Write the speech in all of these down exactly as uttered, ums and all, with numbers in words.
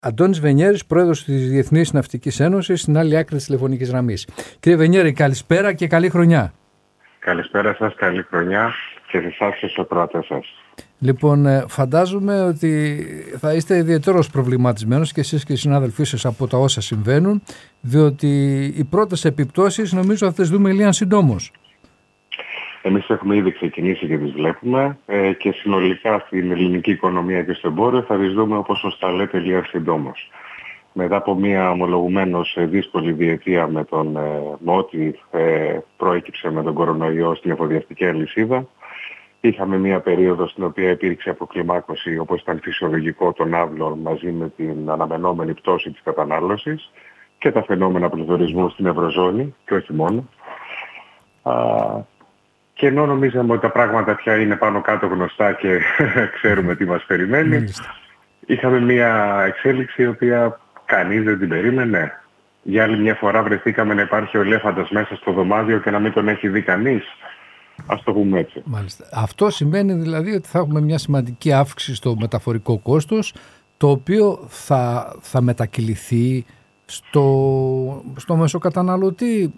Αντώνης Βενιέρης, πρόεδρος της Διεθνής Ναυτικής Ένωσης, στην άλλη άκρη της τηλεφωνικής γραμμής. Κύριε Βενιέρη, καλησπέρα και καλή χρονιά. Καλησπέρα σας, καλή χρονιά και σε εσάς και στους ακροατές σας. Λοιπόν, φαντάζομαι ότι θα είστε ιδιαίτερος προβληματισμένος και εσείς και οι συνάδελφοί σας από τα όσα συμβαίνουν, διότι οι πρώτες επιπτώσεις νομίζω θα τις δούμε λίγαν συντόμως. Εμείς έχουμε ήδη ξεκινήσει και τις βλέπουμε ε, και συνολικά στην ελληνική οικονομία και στο εμπόριο θα τις δούμε, όπως σωστά λέτε, λίγαν συντόμως. Μετά από μια ομολογουμένως δύσκολη διετία με τον ε, με ό,τι ε, προέκυψε με τον κορονοϊό στην εφοδιαστική αλυσίδα, είχαμε μια περίοδο στην οποία υπήρξε αποκλιμάκωση, όπως ήταν φυσιολογικό, των άβλων μαζί με την αναμενόμενη πτώση της κατανάλωσης και τα φαινόμενα πληθωρισμού στην Ευρωζώνη και όχι μόνο. Α, και ενώ νομίζαμε ότι τα πράγματα πια είναι πάνω κάτω γνωστά και ξέρουμε τι μας περιμένει, είχαμε μια εξέλιξη η οποία κανείς δεν την περίμενε. Για άλλη μια φορά βρεθήκαμε να υπάρχει ο ελέφαντας μέσα στο δωμάτιο και να μην τον έχει δει κανείς. Ας το πούμε έτσι. Μάλιστα. Αυτό σημαίνει δηλαδή ότι θα έχουμε μια σημαντική αύξηση στο μεταφορικό κόστος, το οποίο θα, θα μετακυληθεί στο, στο μεσοκαταναλωτή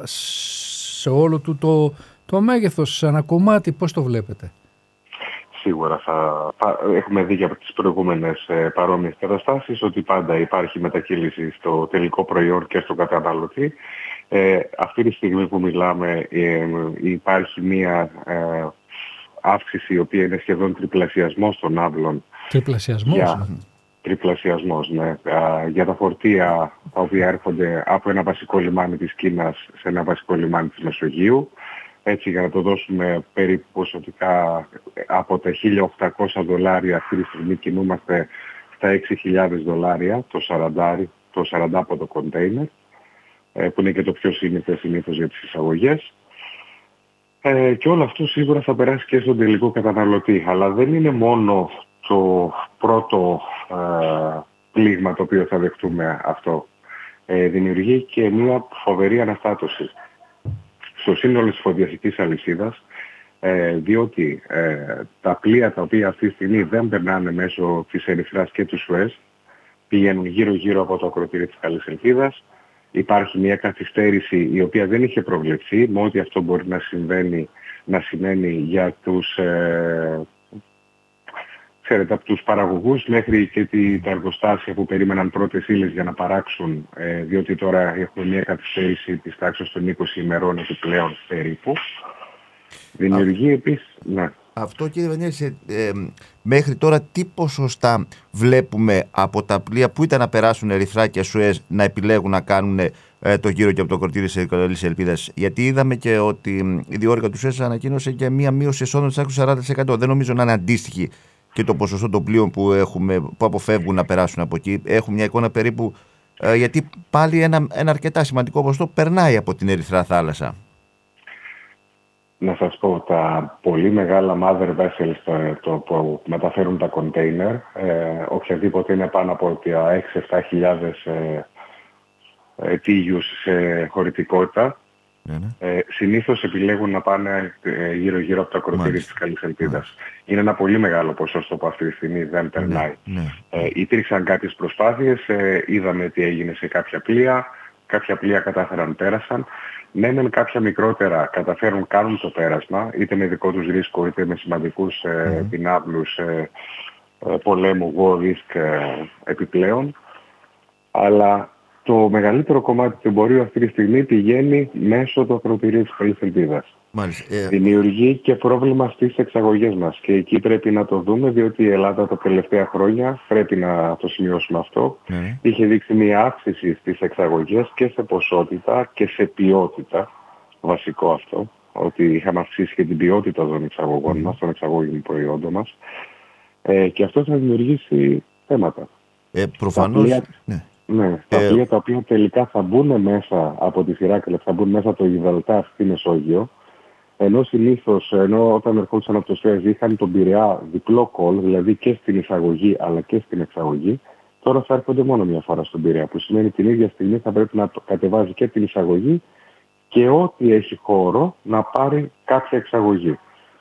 σε όλο του το, το μέγεθος, σε ένα κομμάτι. Πώς το βλέπετε? Σίγουρα θα, θα έχουμε δει από τις προηγούμενες ε, παρόμοιες καταστάσεις ότι πάντα υπάρχει μετακύληση στο τελικό προϊόν και στο καταναλωτή. Ε, αυτή τη στιγμή που μιλάμε ε, υπάρχει μια ε, αύξηση η οποία είναι σχεδόν τριπλασιασμός των άβλων. Τριπλασιασμός? Για, τριπλασιασμός, ναι. Α, για τα φορτία τα οποία έρχονται από ένα βασικό λιμάνι της Κίνας σε ένα βασικό λιμάνι της Μεσογείου. Έτσι, για να το δώσουμε περίπου ποσοτικά, από τα χίλια οκτακόσια δολάρια αυτή τη στιγμή κινούμαστε στα έξι χιλιάδες δολάρια το σαράντα, το σαράντα από το κοντέινερ, που είναι και το πιο σύνηθες συνήθως για τις εισαγωγές. Ε, και όλο αυτό σίγουρα θα περάσει και στον τελικό καταναλωτή. Αλλά δεν είναι μόνο το πρώτο ε, πλήγμα το οποίο θα δεχτούμε αυτό. Ε, δημιουργεί και μια φοβερή αναστάτωση στο σύνολο της εφοδιαστικής αλυσίδας, ε, διότι ε, τα πλοία τα οποία αυτή τη στιγμή δεν περνάνε μέσω της Ερυθράς και του Σουέζ πηγαίνουν γύρω-γύρω από το ακροτήρι της Καλής Ελπίδας. Υπάρχει μια καθυστέρηση η οποία δεν είχε προβλεφθεί, με ό,τι αυτό μπορεί να συμβαίνει, να σημαίνει για τους, ε, ξέρετε, από τους παραγωγούς μέχρι και τη, τα εργοστάσια που περίμεναν πρώτες ύλες για να παράξουν, ε, διότι τώρα έχουμε μια καθυστέρηση της τάξης των είκοσι ημερών επιπλέον περίπου. Δημιουργεί Α, επίσης... Ναι. Αυτό, κύριε Βενιέρη, ε, μέχρι τώρα τι ποσοστά βλέπουμε από τα πλοία που ήταν να περάσουν Ερυθρά και Σουέζ να επιλέγουν να κάνουν ε, το γύρο και από το κορτήρι της Καλής Ελπίδας? Γιατί είδαμε και ότι η διόρυγα του Σουέζ ανακοίνωσε και μία μείωση εσόδων της τάξης σαράντα τοις εκατό. Δεν νομίζω να είναι αντίστοιχη και το ποσοστό των πλοίων που, έχουμε, που αποφεύγουν να περάσουν από εκεί. Έχουμε μια εικόνα περίπου, ε, γιατί πάλι ένα, ένα αρκετά σημαντικό ποσοστό περνάει από την Ερυθρά θάλασσα. Να σας πω, τα πολύ μεγάλα mother vessels το, το, που μεταφέρουν τα container, ε, οποιαδήποτε είναι πάνω από τα έξι με επτά χιλιάδες ε, ε, τίγιους σε χωρητικότητα, ναι, ναι. Ε, συνήθως επιλέγουν να πάνε ε, γύρω-γύρω από το ακροτήρι της Καλής Ελπίδας. Είναι ένα πολύ μεγάλο ποσοστό που αυτή τη στιγμή δεν περνάει. Ναι, ναι. Ε, υπήρξαν κάποιες προσπάθειες, ε, είδαμε τι έγινε σε κάποια πλοία, κάποια πλοία κατάφεραν πέρασαν. Ναι, μεν κάποια μικρότερα καταφέρουν, κάνουν το πέρασμα, είτε με δικό τους ρίσκο, είτε με σημαντικούς ε, mm-hmm. πινάβλους ε, ε, πολέμου, war risk ε, επιπλέον. Αλλά το μεγαλύτερο κομμάτι του εμπορίου αυτή τη στιγμή πηγαίνει μέσω του ακροτηρίου της Καλής Ελπίδας. Ε... Δημιουργεί και πρόβλημα στις εξαγωγές μας. Και εκεί πρέπει να το δούμε, διότι η Ελλάδα τα τελευταία χρόνια, πρέπει να το σημειώσουμε αυτό, mm. είχε δείξει μια αύξηση στις εξαγωγές και σε ποσότητα και σε ποιότητα. Βασικό αυτό, ότι είχαμε αυξήσει και την ποιότητα των εξαγωγών mm. μας, των εξαγωγικών προϊόντων μας. Ε, και αυτό θα δημιουργήσει θέματα. Ε, προφανώς... Τα πλοία, ναι. Ναι, τα ε... πλοία τα οποία τελικά θα μπουν μέσα από τη Ηράκλεια, θα μπουν μέσα από το Γιβραλτάρ στη Μεσόγειο, ενώ συνήθως, ενώ όταν ερχόντουσαν από το Σουέζ είχαν τον Πειραιά διπλό κόλ, δηλαδή και στην εισαγωγή αλλά και στην εξαγωγή, τώρα θα έρχονται μόνο μια φορά στον Πειραιά, που σημαίνει την ίδια στιγμή θα πρέπει να κατεβάζει και την εισαγωγή και ό,τι έχει χώρο να πάρει κάποια εξαγωγή.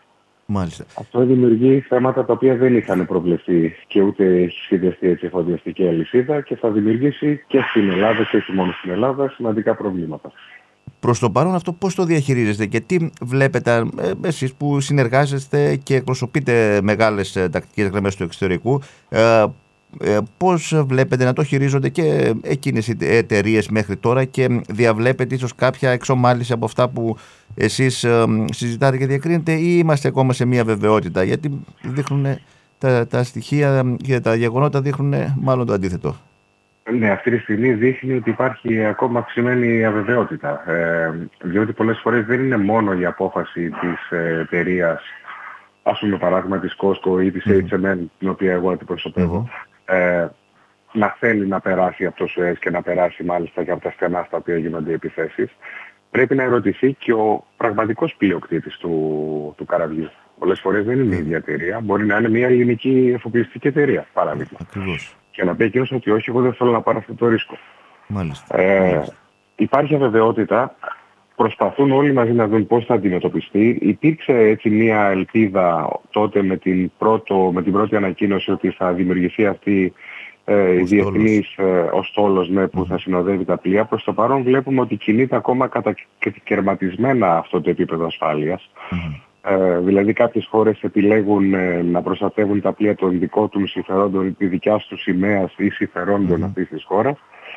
Μάλιστα. Αυτό δημιουργεί θέματα τα οποία δεν είχαν προβλεφθεί και ούτε έχει σχεδιαστεί έτσι η εφοδιαστική αλυσίδα και θα δημιουργήσει και στην Ελλάδα και όχι μόνο στην Ελλάδα σημαντικά προβλήματα. Προς το παρόν αυτό πώς το διαχειρίζεστε και τι βλέπετε ε, εσείς που συνεργάζεστε και εκπροσωπείτε μεγάλες ε, τακτικές γραμμές του εξωτερικού, ε, ε, πώς βλέπετε να το χειρίζονται και εκείνες οι εταιρείες μέχρι τώρα και διαβλέπετε ίσως κάποια εξομάλυση από αυτά που εσείς ε, συζητάτε και διακρίνετε, ή είμαστε ακόμα σε μια βεβαιότητα, γιατί δείχνουν τα, τα στοιχεία και τα γεγονότα δείχνουν μάλλον το αντίθετο. Ναι, αυτή τη στιγμή δείχνει ότι υπάρχει ακόμα αυξημένη αβεβαιότητα. Ε, διότι πολλές φορές δεν είναι μόνο η απόφαση της εταιρείας, ας πούμε παράδειγμα της Costco ή της mm. έιτς εμ εν, την οποία εγώ αντιπροσωπεύω, mm. ε, να θέλει να περάσει από το Σουέζ και να περάσει μάλιστα και από τα στενά στα οποία γίνονται οι επιθέσεις. Πρέπει να ερωτηθεί και ο πραγματικός πλειοκτήτης του, του καραβιού. Πολλές φορές δεν είναι η ίδια εταιρεία, μπορεί να είναι μια ελληνική εφοπλιστική εταιρεία, παράδειγμα. Ακριβώς. Και να πει εκείνος ότι όχι, εγώ δεν θέλω να πάρω αυτό το ρίσκο. Μάλιστα. Ε, Μάλιστα. Υπάρχει αβεβαιότητα. Προσπαθούν όλοι μαζί να δουν πώς θα αντιμετωπιστεί. Υπήρξε έτσι μια ελπίδα τότε με την, πρώτο, με την πρώτη ανακοίνωση ότι θα δημιουργηθεί αυτή ε, η διεθνής ε, ο στόλος ναι, που mm. θα συνοδεύει τα πλοία. Προς το παρόν βλέπουμε ότι κινείται ακόμα κατακαιρματισμένα αυτό το επίπεδο ασφάλειας. Mm. Ε, δηλαδή κάποιες χώρες επιλέγουν ε, να προστατεύουν τα πλοία των δικών του συμφερόντων, τη δικιά του σημαία ή συμφερόντων mm. αυτής της χώρας.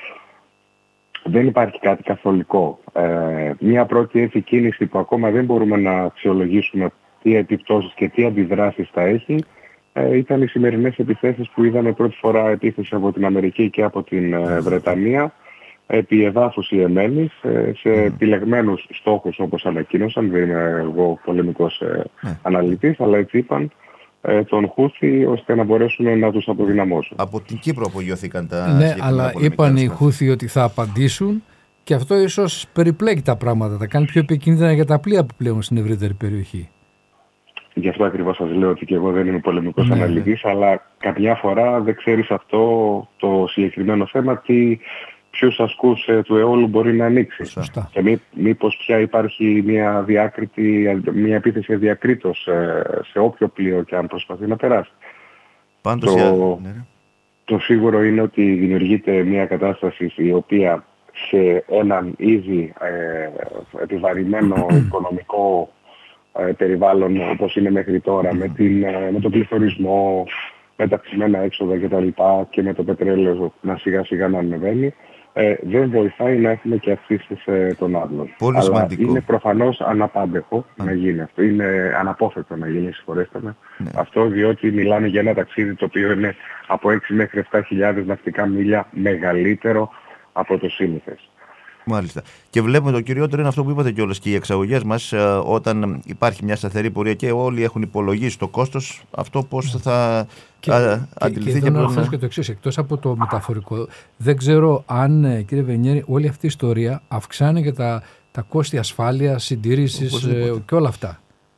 Δεν υπάρχει κάτι καθολικό. Ε, μια πρώτη έτσι κίνηση που ακόμα δεν μπορούμε να αξιολογήσουμε τι επιπτώσεις και τι αντιδράσεις θα έχει, ε, ήταν οι σημερινές επιθέσεις που είδαμε πρώτη φορά επίθεση από την Αμερική και από την ε, Βρετανία επί εδάφους Ιεμένης σε επιλεγμένους στόχους όπως ανακοίνωσαν. Δεν είμαι εγώ πολεμικός ε, mm. αναλυτής, αλλά έτσι είπαν ε, τον Χούθι ώστε να μπορέσουν να τους αποδυναμώσουν. Από την Κύπρο απογειώθηκαν τα ναι, αλλά είπαν οι Χούθι ότι θα απαντήσουν και αυτό ίσως περιπλέκει τα πράγματα, τα κάνει πιο επικίνδυνα για τα πλοία που πλέον στην ευρύτερη περιοχή. Γι' αυτό ακριβώς σας λέω ότι και εγώ δεν είμαι πολεμικός ναι, αναλυτής, ναι. αλλά καμιά φορά δεν ξέρεις αυτό το συγκεκριμένο θέμα τι... ποιους ασκούς ε, του αιώλου μπορεί να ανοίξει. Σωστά. Και μή, μήπως πια υπάρχει μια, διάκριτη, μια επίθεση αδιακρίτως ε, σε όποιο πλοίο και αν προσπαθεί να περάσει. Πάντως, το, ναι. το σίγουρο είναι ότι δημιουργείται μια κατάσταση η οποία σε έναν ήδη ε, επιβαρημένο οικονομικό ε, περιβάλλον όπως είναι μέχρι τώρα με, την, ε, με τον πληθωρισμό, με τα αυξημένα έξοδα κτλ. Και με το πετρέλαιο να σιγά σιγά να ανεβαίνει, Ε, δεν βοηθάει να έχουμε και αυξήσεις ε, των άλλων. Πολύ Αλλά σημαντικό. είναι προφανώς αναπάντεχο Α. να γίνει αυτό. Είναι αναπόφευκτο να γίνει, συγχωρέστε με. Ναι. Αυτό διότι μιλάμε για ένα ταξίδι το οποίο είναι από έξι μέχρι επτά χιλιάδες ναυτικά μίλια μεγαλύτερο από το σύνηθες. Μάλιστα. Και βλέπουμε το κυριότερο είναι αυτό που είπατε κιόλας και οι εξαγωγές μας, όταν υπάρχει μια σταθερή πορεία και όλοι έχουν υπολογίσει το κόστος, αυτό πώς θα και, αντιληφθεί. Και, και, και εδώ να και το εξής, εκτός από το μεταφορικό, δεν ξέρω αν, κύριε Βενιέρη, όλη αυτή η ιστορία αυξάνει και τα, τα κόστη ασφάλειας, συντήρησης ε, και όλα αυτά.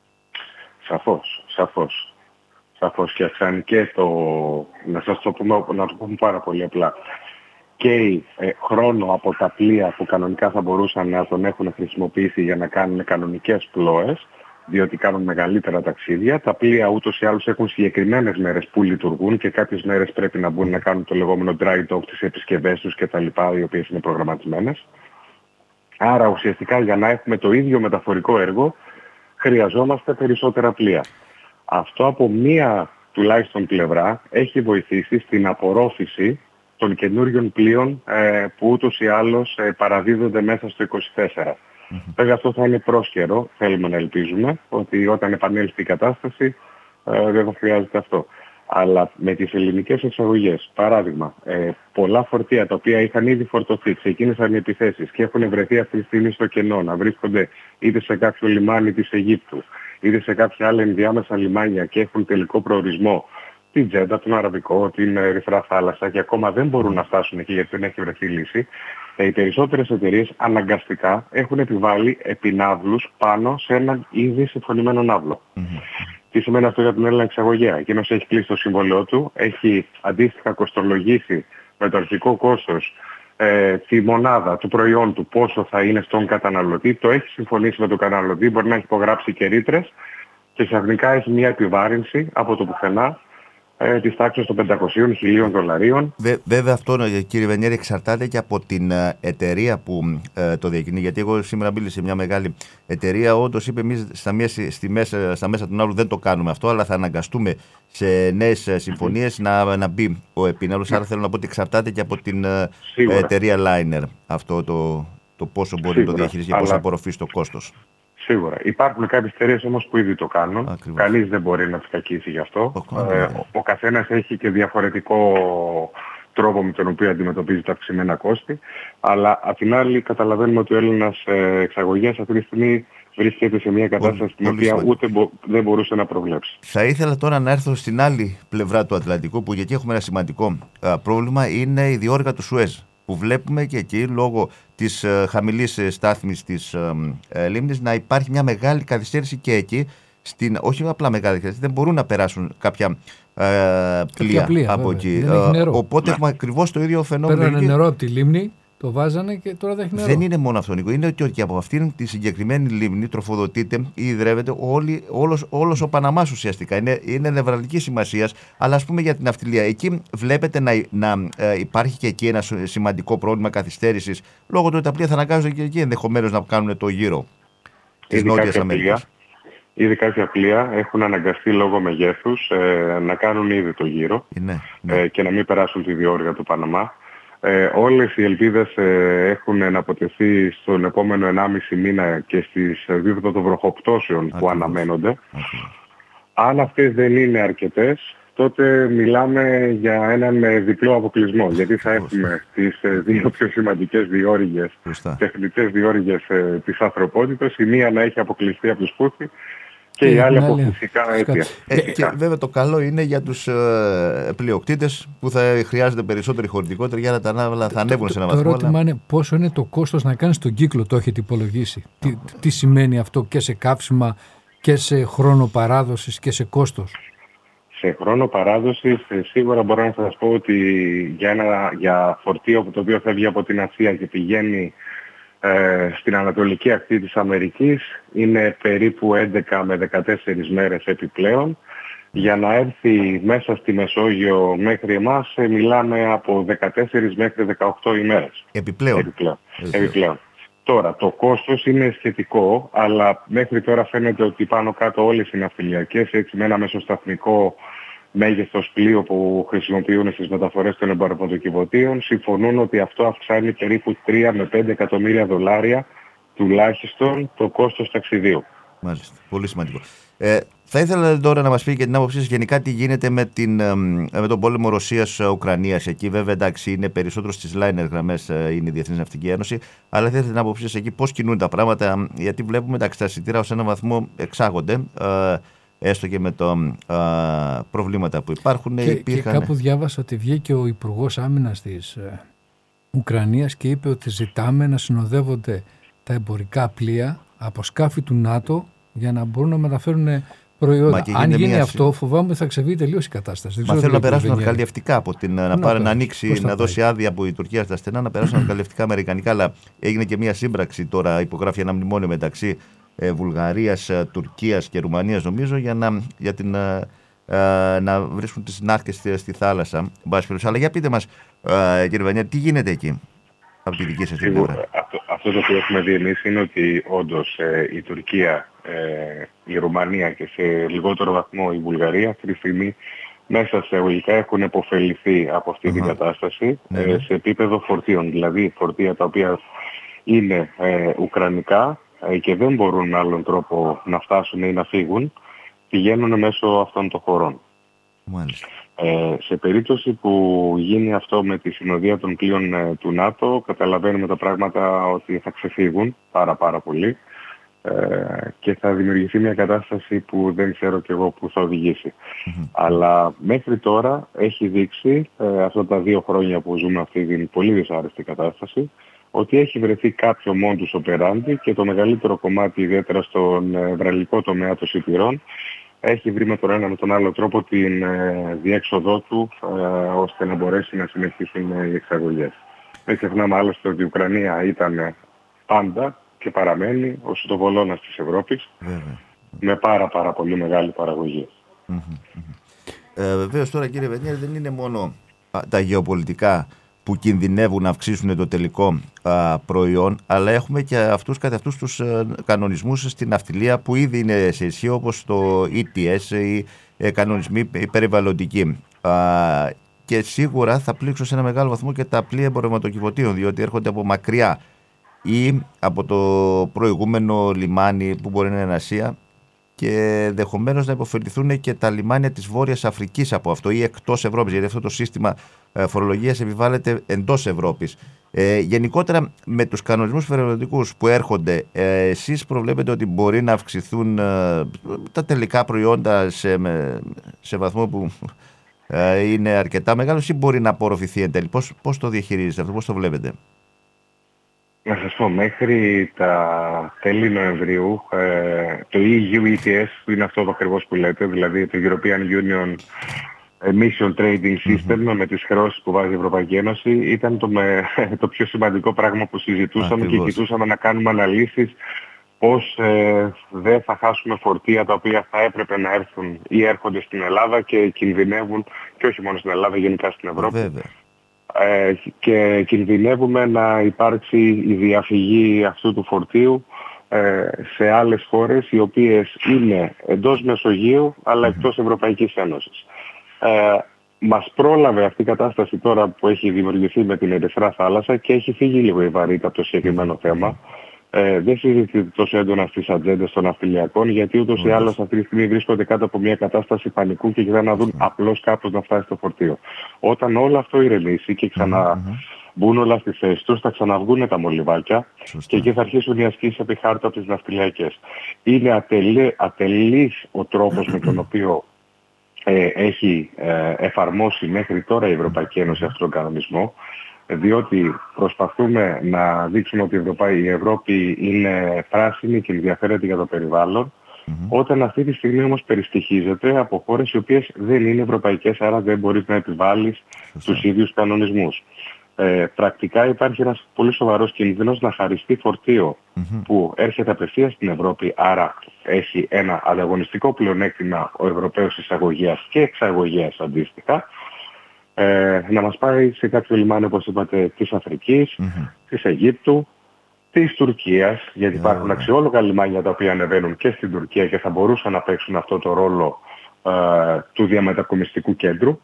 Σαφώς, σαφώς. Σαφώς και αυξάνει και το, να σας το πούμε, να το πούμε πάρα πολύ απλά. Και ε, χρόνο από τα πλοία που κανονικά θα μπορούσαν να τον έχουν χρησιμοποιήσει για να κάνουν κανονικές πλώες, διότι κάνουν μεγαλύτερα ταξίδια. Τα πλοία ούτως ή άλλως έχουν συγκεκριμένες μέρες που λειτουργούν και κάποιες μέρες πρέπει να μπουν να κάνουν το λεγόμενο dry dock, τις επισκευές τους κτλ, οι οποίες είναι προγραμματισμένες. Άρα ουσιαστικά για να έχουμε το ίδιο μεταφορικό έργο χρειαζόμαστε περισσότερα πλοία. Αυτό από μία τουλάχιστον πλευρά έχει βοηθήσει στην απορρόφηση των καινούριων πλοίων ε, που ούτως ή άλλως ε, παραδίδονται μέσα στο είκοσι τέσσερα. Mm-hmm. Βέβαια αυτό θα είναι πρόσκαιρο, θέλουμε να ελπίζουμε, ότι όταν επανέλθει η κατάσταση ε, δεν θα χρειάζεται αυτό. Αλλά με τις ελληνικές εξαγωγές, παράδειγμα, ε, πολλά φορτία τα οποία είχαν ήδη φορτωθεί, ξεκίνησαν οι επιθέσεις και έχουν βρεθεί αυτή τη στιγμή στο κενό, να βρίσκονται είτε σε κάποιο λιμάνι της Αιγύπτου, είτε σε κάποια άλλα ενδιάμεσα λιμάνια και έχουν τελικό προορισμό, την Τζέντα, τον Αραβικό, την Ερυθρά Θάλασσα και ακόμα δεν μπορούν να φτάσουν εκεί γιατί δεν έχει βρεθεί λύση, οι περισσότερες εταιρείες αναγκαστικά έχουν επιβάλει επινάβλους πάνω σε έναν ήδη συμφωνημένο ναύλο. Mm-hmm. Τι σημαίνει αυτό για τον Έλληνα εξαγωγέα? Εκείνος έχει κλείσει το συμβόλαιό του, έχει αντίστοιχα κοστολογήσει με το αρχικό κόστος ε, τη μονάδα του προϊόν του πόσο θα είναι στον καταναλωτή, το έχει συμφωνήσει με τον καταναλωτή, μπορεί να έχει υπογράψει και ρήτρες και ξαφνικά έχει μια επιβάρυνση από το πουθενά ε, της τάξης των πεντακόσιων χιλίων δολαρίων. Βε, βέβαια αυτό, κύριε Βενιέρη, εξαρτάται και από την ε, εταιρεία που ε, το διακινεί. Γιατί εγώ σήμερα μίλησα σε μια μεγάλη εταιρεία, όντως είπε εμείς στα, στη μέσα, στα μέσα του Ναύρου δεν το κάνουμε αυτό, αλλά θα αναγκαστούμε σε νέες συμφωνίες mm-hmm. να, να μπει ο επίναλος. Mm-hmm. Άρα θέλω να πω ότι εξαρτάται και από την ε, εταιρεία Liner αυτό το, το πόσο μπορεί Σίγουρα. να το διαχειριστεί και αλλά... πόσο απορροφήσει το κόστος. Σίγουρα. Υπάρχουν κάποιες εταιρείες όμως που ήδη το κάνουν. Ακριβώς. Κανείς δεν μπορεί να τους κακίσει γι' αυτό. Ο, ε, ο, ο καθένας έχει και διαφορετικό τρόπο με τον οποίο αντιμετωπίζει τα αυξημένα κόστη. Αλλά απ' την άλλη καταλαβαίνουμε ότι ο Έλληνας ε, εξαγωγέας αυτή τη στιγμή βρίσκεται σε μια κατάσταση την οποία ούτε μπο, δεν μπορούσε να προβλέψει. Θα ήθελα τώρα να έρθω στην άλλη πλευρά του Ατλαντικού, που γιατί έχουμε ένα σημαντικό α, πρόβλημα, είναι η διόρυγα του Σουέζ. Που βλέπουμε και εκεί λόγω της ε, χαμηλής ε, στάθμης της ε, ε, λίμνης να υπάρχει μια μεγάλη καθυστέρηση και εκεί, στην, όχι απλά μεγάλη καθυστέρηση, δεν μπορούν να περάσουν κάποια ε, πλοία, πλοία από βέβαια. εκεί. Ε, οπότε έχουμε ακριβώς το ίδιο φαινόμενο. Πέρανε νερό από τη λίμνη, το βάζανε και τώρα δεν έχει νερό. Δεν είναι μόνο αυτό, Νίκο. Είναι ότι από αυτήν τη συγκεκριμένη λίμνη τροφοδοτείται ή ιδρεύεται όλη, όλος, όλος ο Παναμάς ουσιαστικά. Είναι, είναι νευραλικής σημασίας, αλλά ας πούμε για την ναυτιλία. Εκεί βλέπετε να, να ε, υπάρχει και εκεί ένα σημαντικό πρόβλημα καθυστέρησης, λόγω του ότι τα πλοία θα αναγκάζονται και εκεί ενδεχομένως να κάνουν το γύρο της Νότιας Αμερικής. Ήδη κάποια πλοία έχουν αναγκαστεί λόγω μεγέθους ε, να κάνουν ήδη το γύρο ναι, ναι. Ε, και να μην περάσουν τη διόρυγα του Παναμά. Ε, όλες οι ελπίδες ε, έχουν αναποτεθεί στον επόμενο ενάμιση μήνα και στις επίπεδο των βροχοπτώσεων Ακριβώς. που αναμένονται. Ακριβώς. Αν αυτές δεν είναι αρκετές, τότε μιλάμε για έναν διπλό αποκλεισμό. Γιατί θα Ακριβώς. έχουμε τις δύο πιο σημαντικές διόρυγες, τεχνητές διόρυγες ε, της ανθρωπότητας, η μία να έχει αποκλειστεί από τους Χούθι και η άλλη από φυσικά αίτια. Ε, και βέβαια το καλό είναι για τους ε, πλειοκτήτες που θα χρειάζεται περισσότερη χωρητικότητα για να τα ανάβαλα θα ανέβουν σε ένα βαθμό. Το ερώτημα είναι πόσο είναι το κόστος να κάνεις τον κύκλο, το έχετε υπολογίσει. Τι, τι σημαίνει αυτό και σε καύσιμα και σε χρόνο παράδοσης και σε κόστος. Σε χρόνο παράδοσης σίγουρα μπορώ να σας πω ότι για, ένα, για φορτίο το οποίο φεύγει από την Ασία και πηγαίνει ε, στην ανατολική ακτή της Αμερικής είναι περίπου έντεκα με δεκατέσσερις μέρες επιπλέον. Για να έρθει μέσα στη Μεσόγειο μέχρι εμάς ε, μιλάμε από δεκατέσσερις μέχρι δεκαοκτώ ημέρες. Επιπλέον. Επιπλέον. Επιπλέον. Τώρα, το κόστος είναι σχετικό, αλλά μέχρι τώρα φαίνεται ότι πάνω κάτω όλες οι ναυτιλιακές, έτσι με ένα μεσοσταθμικό μέγεθος πλοίο που χρησιμοποιούν στις μεταφορές των εμπορευματοκιβωτίων, συμφωνούν ότι αυτό αυξάνει περίπου τρία με πέντε εκατομμύρια δολάρια τουλάχιστον το κόστος ταξιδίου. Μάλιστα, πολύ σημαντικό. Ε, θα ήθελα τώρα να μας πει και την άποψή σας γενικά τι γίνεται με, την, με τον πόλεμο Ρωσίας-Ουκρανίας. Εκεί βέβαια εντάξει είναι περισσότερο στις liner γραμμές είναι η Διεθνής Ναυτική Ένωση, αλλά θα ήθελα την άποψή σας εκεί πώς κινούν τα πράγματα, γιατί βλέπουμε εντάξει, τα εισιτήρια ως έναν βαθμό εξάγονται, ε, έστω και με τα ε, προβλήματα που υπάρχουν. Και, υπήρχαν... και κάπου διάβασα ότι βγήκε ο Υπουργός Άμυνας της ε, Ουκρανίας και είπε ότι ζητάμε να συνοδεύονται τα εμπορικά πλοία από σκάφη του ΝΑΤΟ για να μπορούν να μεταφέρουν προϊόντα. Αν γίνει μια... αυτό, φοβάμαι ότι θα ξεβεί τελείως η κατάσταση. Μα θέλουν να περάσουν αρκαλιευτικά από την. Να, να, πάρει, να ανοίξει, να δώσει άδεια από η Τουρκία στα στενά, να περάσουν αρκαλιευτικά αμερικανικά. Αλλά έγινε και μια σύμπραξη τώρα, υπογράφει ένα μνημόνιο μεταξύ ε, Βουλγαρίας, Τουρκίας και Ρουμανίας, νομίζω, για να, για την, ε, ε, να βρίσκουν τις ναύκες στη, στη θάλασσα. Αλλά για πείτε μας, ε, κύριε Βανιέρη, τι γίνεται εκεί από τη δική σας την πλευρά. Αυτό, αυτό το οποίο έχουμε δει εμείς είναι ότι όντως ε, η Τουρκία, ε, η Ρουμανία και σε λιγότερο βαθμό η Βουλγαρία αυτή τη στιγμή μέσα σε αγωγικά έχουν επωφεληθεί από αυτή uh-huh. την κατάσταση ε, uh-huh. σε επίπεδο φορτίων. Δηλαδή φορτία τα οποία είναι ε, ουκρανικά ε, και δεν μπορούν με άλλον τρόπο να φτάσουν ή να φύγουν, πηγαίνουν μέσω αυτών των χωρών. Μάλιστα. Ε, σε περίπτωση που γίνει αυτό με τη συνοδεία των πλοίων ε, του ΝΑΤΟ, καταλαβαίνουμε τα πράγματα ότι θα ξεφύγουν πάρα πάρα πολύ ε, και θα δημιουργηθεί μια κατάσταση που δεν ξέρω κι εγώ που θα οδηγήσει. Mm-hmm. Αλλά μέχρι τώρα έχει δείξει ε, αυτά τα δύο χρόνια που ζούμε αυτή την πολύ δυσάρεστη κατάσταση ότι έχει βρεθεί κάποιο modus operandi και το μεγαλύτερο κομμάτι, ιδιαίτερα στον ευραλικό τομέα των σιτηρών, έχει βρει με τον ένα με τον άλλο τρόπο την ε, διέξοδό του ε, ώστε να μπορέσει να συνεχίσουν ε, οι εξαγωγές. Δεν ξεχνάμε άλλωστε ότι η Ουκρανία ήταν πάντα και παραμένει ο σιτοβολώνας της Ευρώπης. Βέβαια. με πάρα πάρα πολύ μεγάλη παραγωγή. Mm-hmm. Ε, βεβαίως τώρα, κύριε Βενιέρη, δεν είναι μόνο α, τα γεωπολιτικά που κινδυνεύουν να αυξήσουν το τελικό α, προϊόν, αλλά έχουμε και αυτούς καθ' αυτούς τους α, κανονισμούς στην ναυτιλία που ήδη είναι σε ισχύ, όπως το ι τι ες, οι ε, κανονισμοί περιβαλλοντικοί. Α, και σίγουρα θα πλήξουν σε ένα μεγάλο βαθμό και τα πλοία εμπορευματοκιβωτίων, διότι έρχονται από μακριά ή από το προηγούμενο λιμάνι που μπορεί να είναι Ασία, και ενδεχομένως να υποφεληθούν και τα λιμάνια της Βόρειας Αφρικής από αυτό ή εκτός Ευρώπης, γιατί αυτό το σύστημα φορολογίας επιβάλλεται εντός Ευρώπης. Ε, γενικότερα, με τους κανονισμούς περιβαλλοντικούς που έρχονται, ε, εσείς προβλέπετε ότι μπορεί να αυξηθούν ε, τα τελικά προϊόντα σε, σε βαθμό που ε, είναι αρκετά μεγάλος, ή μπορεί να απορροφηθεί εν τέλει? Πώς, πώς το διαχειρίζετε αυτό, πώς το βλέπετε? Να σας πω, μέχρι τα τέλη Νοεμβρίου ε, το ι γιου ι τι ες, που είναι αυτό ακριβώς που λέτε, δηλαδή το European Union Emission Trading System, mm-hmm. με τις χρεώσεις που βάζει η Ευρωπαϊκή Ένωση, ήταν το, με, το πιο σημαντικό πράγμα που συζητούσαμε. Ακριβώς. Και κοιτούσαμε να κάνουμε αναλύσεις πώς ε, δεν θα χάσουμε φορτία τα οποία θα έπρεπε να έρθουν ή έρχονται στην Ελλάδα και κινδυνεύουν, και όχι μόνο στην Ελλάδα, γενικά στην Ευρώπη. Βέβαια. Ε, και κινδυνεύουμε να υπάρξει η διαφυγή αυτού του φορτίου ε, σε άλλες χώρες οι οποίες είναι εντός Μεσογείου αλλά εκτός Ευρωπαϊκής Ένωσης. Ε, μας πρόλαβε αυτή η κατάσταση τώρα που έχει δημιουργηθεί με την Ερυθρά Θάλασσα και έχει φύγει λίγο η βαρύτητα από το συγκεκριμένο θέμα. Ε, δεν συζητείται τόσο έντονα στις ατζέντες των ναυτιλιακών, γιατί ούτως ή άλλως αυτή τη στιγμή βρίσκονται κάτω από μια κατάσταση πανικού και κοιτάνε να δουν απλώς κάπως να φτάσει το φορτίο. Όταν όλο αυτό ηρεμήσει και ξαναμπούν όλα στη θέση τους, θα ξαναβγούν τα μολυβάκια και εκεί θα αρχίσουν οι ασκήσεις επί χάρτου από τις ναυτιλιακές. Είναι ατελή, ατελής ο τρόπος με τον οποίο ε, έχει ε, εφαρμόσει μέχρι τώρα η Ευρωπαϊκή Ένωση αυτόν τον κανονισμό, διότι προσπαθούμε να δείξουμε ότι η Ευρώπη, η Ευρώπη είναι πράσινη και ενδιαφέρεται για το περιβάλλον, mm-hmm. όταν αυτή τη στιγμή όμως περιστοιχίζεται από χώρες οι οποίες δεν είναι ευρωπαϊκές, άρα δεν μπορείς να επιβάλλεις τους ίδιους κανονισμούς. Ε, πρακτικά υπάρχει ένας πολύ σοβαρός κίνδυνος να χαριστεί φορτίο mm-hmm. που έρχεται απευθείας στην Ευρώπη, άρα έχει ένα ανταγωνιστικό πλεονέκτημα ο Ευρωπαίος εισαγωγέας και εξαγωγέας αντίστοιχα, Ε, να μας πάει σε κάποιο λιμάνι, όπως είπατε, της Αφρικής, mm-hmm. της Αιγύπτου, της Τουρκίας, γιατί yeah, υπάρχουν yeah. αξιόλογα λιμάνια τα οποία ανεβαίνουν και στην Τουρκία και θα μπορούσαν να παίξουν αυτό το ρόλο ε, του διαμετακομιστικού κέντρου,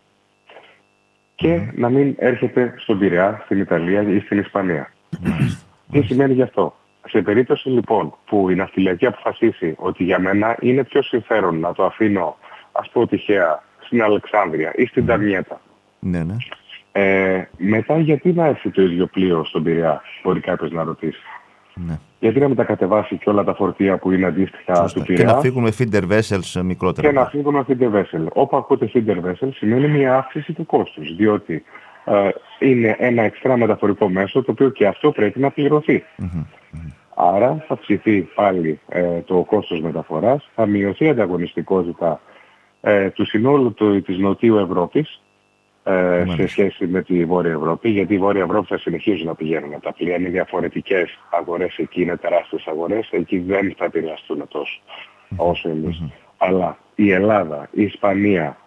και mm-hmm. να μην έρχεται στον Πειραιά, στην Ιταλία ή στην Ισπανία. Mm-hmm. Τι σημαίνει γι' αυτό? Σε περίπτωση λοιπόν που η ναυτιλιακή αποφασίσει ότι για μένα είναι πιο συμφέρον να το αφήνω, ας πω τυχαία, στην Αλεξάνδρεια ή στην Ταρνιέτα. Ναι, ναι. Ε, μετά γιατί να έρθει το ίδιο πλοίο στον Πειραιά, μπορεί κάποιος να ρωτήσει. Ναι. Γιατί να μετακατεβάσει και όλα τα φορτία που είναι αντίστοιχα Σωστά. του Πειραιά. Και να φύγουμε feeder vessels μικρότερα. Και να φύγουμε feeder vessel. Όπου ακούτε feeder vessel σημαίνει μια αύξηση του κόστους, διότι ε, είναι ένα εξτρά μεταφορικό μέσο το οποίο και αυτό πρέπει να πληρωθεί. Mm-hmm. Άρα θα αυξηθεί πάλι ε, το κόστος μεταφοράς, θα μειωθεί η ανταγωνιστικότητα Ε, του συνόλου του, της Νοτιού Ευρώπης ε, σε σχέση με τη Βόρεια Ευρώπη, γιατί η Βόρεια Ευρώπη θα συνεχίζουν να πηγαίνουν τα πλοία, είναι διαφορετικές αγορές εκεί, είναι τεράστιες αγορές, εκεί δεν θα επηρεαστούν τόσο mm-hmm. όσο εμείς. Mm-hmm. Αλλά η Ελλάδα, η Ισπανία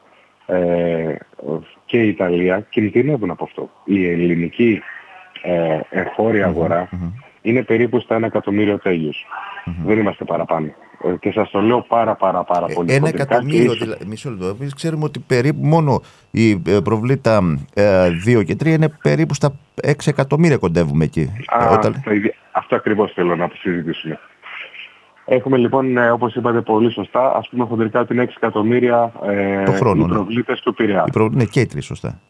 ε, και η Ιταλία κινδυνεύουν από αυτό. Η ελληνική ε, εγχώρια mm-hmm. αγορά mm-hmm. είναι περίπου στα ένα εκατομμύριο τέλειους. Mm-hmm. Δεν είμαστε παραπάνω. Και σας το λέω πάρα πάρα πάρα πολύ. Ένα εκατομμύριο, δηλαδή, μισό λεπτό. Εμείς ξέρουμε ότι περίπου μόνο η προβλήτα δύο και τρία είναι περίπου στα έξι εκατομμύρια κοντεύουμε εκεί. Α, Όταν... αυτό, αυτό ακριβώς θέλω να συζητήσουμε. Έχουμε λοιπόν, όπως είπατε πολύ σωστά, ας πούμε χοντρικά ότι είναι έξι εκατομμύρια ε, το χρόνο, οι προβλήτες ναι. του Πειραιά. προ... Ναι, και οι τρεις, σωστά.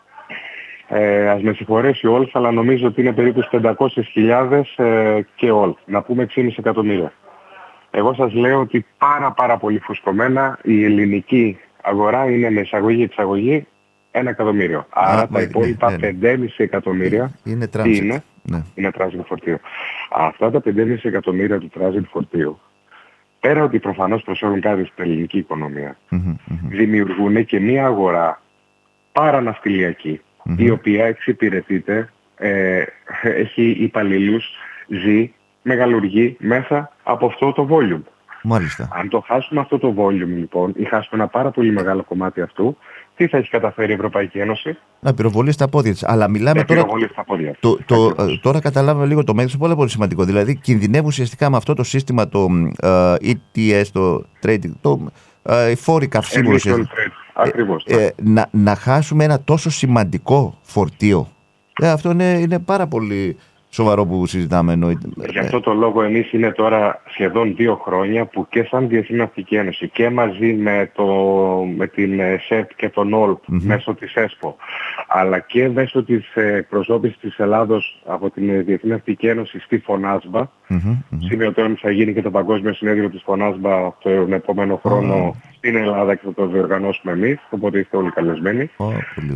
Ε, ας με συγχωρέσει όλους, αλλά νομίζω ότι είναι περίπου πεντακόσιες χιλιάδες ε, και όλ. Να πούμε έξι κόμμα πέντε εκατομμύρια. Εγώ σας λέω ότι πάρα πάρα πολύ φουσκωμένα η ελληνική αγορά είναι με εισαγωγή-εξαγωγή ένα εκατομμύριο. Άρα Α, τα υπόλοιπα ναι, ναι. πέντε κόμμα πέντε εκατομμύρια είναι transit. Είναι, ναι. είναι transit φορτίο. Αυτά τα πέντε κόμμα πέντε εκατομμύρια του transit φορτίου, πέρα ότι προφανώς προσφέρουν κάτι στην ελληνική οικονομία, mm-hmm, mm-hmm. δημιουργούν και μια αγορά παραναυτιλιακή, mm-hmm. η οποία εξυπηρετείται, ε, έχει υπαλλήλους, ζει, μεγαλουργεί μέσα από αυτό το volume. Μάλιστα. Αν το χάσουμε αυτό το volume λοιπόν, ή χάσουμε ένα πάρα πολύ μεγάλο κομμάτι αυτού, τι θα έχει καταφέρει η Ευρωπαϊκή Ένωση? Να πυροβολεί στα πόδια της. Αλλά μιλάμε να τώρα. Στα πόδια της. Το, το, το, τώρα καταλάβαμε λίγο το μέγεθος, πολύ πολύ σημαντικό. Δηλαδή, κινδυνεύει ουσιαστικά με αυτό το σύστημα, το uh, ι τι ες, το trading, το uh, η φόρη καυσίμου. Ακριβώς. Ε, ε, να, να χάσουμε ένα τόσο σημαντικό φορτίο. Ε, αυτό είναι, είναι πάρα πολύ σοβαρό που συζητάμε. Εννοείται. Γι' αυτό το λόγο εμείς είναι τώρα σχεδόν δύο χρόνια που και σαν Διεθνή Ναυτική Ένωση και μαζί με, το, με την ΣΕΠ και τον ΟΛΠ mm-hmm. μέσω της ΕΣΠΟ, αλλά και μέσω της εκπροσώπησης της Ελλάδος από την Διεθνή Ναυτική Ένωση στη Φωνάσμπα, mm-hmm. σημειωτέων θα γίνει και το Παγκόσμιο Συνέδριο της Φωνάσμπα τον επόμενο χρόνο oh. στην Ελλάδα και θα το διοργανώσουμε εμείς, οπότε είστε όλοι καλεσμένοι. Oh,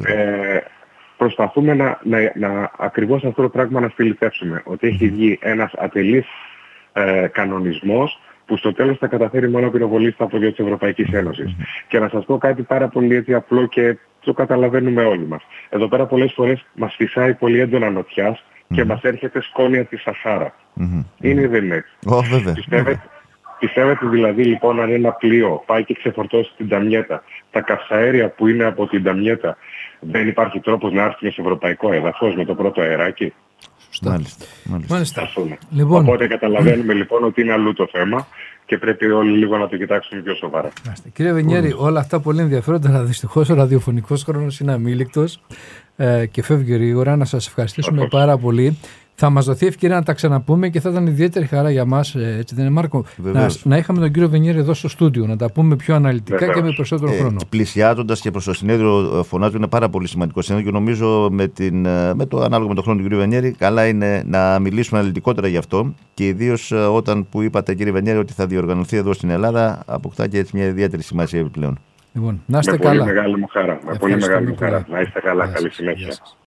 ε, Προσπαθούμε να, να, να ακριβώς αυτό το πράγμα να φιληθεύσουμε. Ότι έχει βγει ένας ατελής ε, κανονισμός που στο τέλος θα καταφέρει μόνο να πυροβολήσει τα πόδια της Ευρωπαϊκής Ένωσης. Και να σας πω κάτι πάρα πολύ έτσι απλό και το καταλαβαίνουμε όλοι μας. Εδώ πέρα πολλές φορές μας φυσάει πολύ έντονα νοτιάς και μας έρχεται σκόνια τη Σαχάρα. Είναι ή δεν είναι έτσι? Oh, Πιστεύετε, πιστεύετε δηλαδή λοιπόν αν ένα πλοίο πάει και ξεφορτώσει την Νταμιέτα, τα καυσαέρια που είναι από την Νταμιέτα, δεν υπάρχει τρόπος να έρθει σε ευρωπαϊκό έδαφος με το πρώτο αεράκι? Σωστά. Μάλιστα. Μάλιστα. Λοιπόν. Οπότε καταλαβαίνουμε λοιπόν ότι είναι αλλού το θέμα και πρέπει όλοι λίγο να το κοιτάξουμε πιο σοβαρά. Κύριε Βενιέρη, όλα αυτά πολύ ενδιαφέροντα, αλλά δυστυχώς ο ραδιοφωνικός χρόνος είναι αμήλικτος ε, και φεύγει γρήγορα. Να σας ευχαριστήσουμε Αχώς. πάρα πολύ. Θα μας δοθεί ευκαιρία να τα ξαναπούμε και θα ήταν ιδιαίτερη χαρά για μας, έτσι δεν είναι Μάρκο, να, να είχαμε τον κύριο Βενιέρη εδώ στο στούντιο, να τα πούμε πιο αναλυτικά Βεβαίως. και με περισσότερο χρόνο. Ε, πλησιάζοντας και προς το συνέδριο, φωνάζω, είναι πάρα πολύ σημαντικό συνέδριο και νομίζω με, την, με το ανάλογο με τον χρόνο του κύριου Βενιέρη, καλά είναι να μιλήσουμε αναλυτικότερα γι' αυτό και ιδίως όταν που είπατε, κύριε Βενιέρη, ότι θα διοργανωθεί εδώ στην Ελλάδα, αποκτά και έτσι μια ιδιαίτερη σημασία επιπλέον. Λοιπόν, να είστε με καλά. Πολύ μεγάλη μου χαρά. Με πολύ μεγάλη μου χαρά. Να είστε καλά. Καλή συνέχεια.